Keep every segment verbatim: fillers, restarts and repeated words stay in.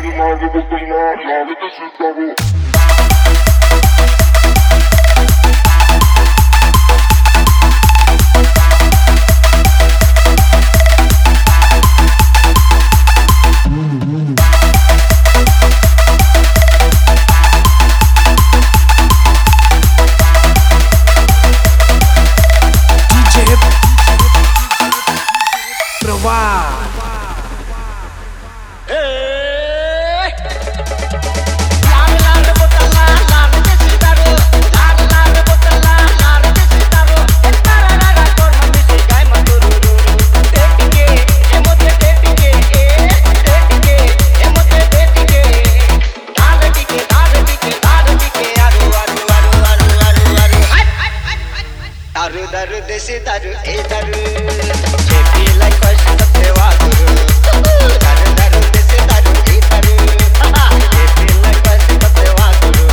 देसी दारू ए दारू जेपी लाइक कसते वागुरु दारू दारू देसी दारू ए दारू जेपी लाइक कसते वागुरु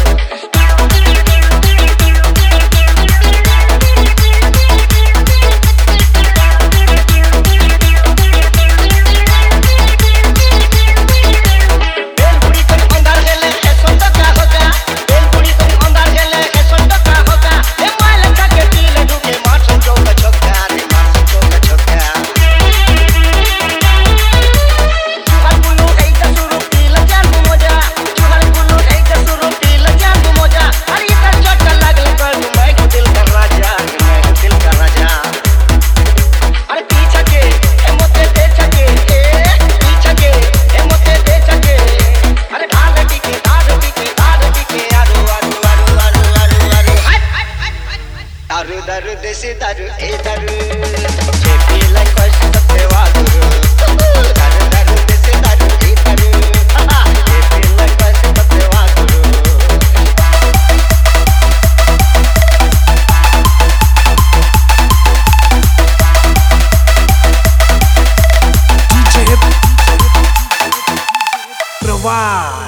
बेलपुरी को अंदर गेले है सोंदा का होगा बेलपुरी को अंदर गेले है सोंदा का होगा ए माइल का के दिल डूबे मार सोचो का छोका रे मार सोचो का छोका चुहल बुलू ए जसुरु पीला जानू मजा चुहल बुलू ए जसुरु पीला जानू मजा अरे इधर चोट लागल कर मैं को दिल का राजा मैं को दिल का राजा अरे पीछा के ए मोते दे छके ए पीछा के ए मोते दे छके अरे ढाल टिके ढाल टिके ढाल टिके आरो आरो आरो आरो आरो आरो दारू दारू देसी दारू ए दारू जेपी लाइक कसते वागुरु दारू दारू देसी दारू ए दारू जेपी लाइक कसते वागुरु Provar.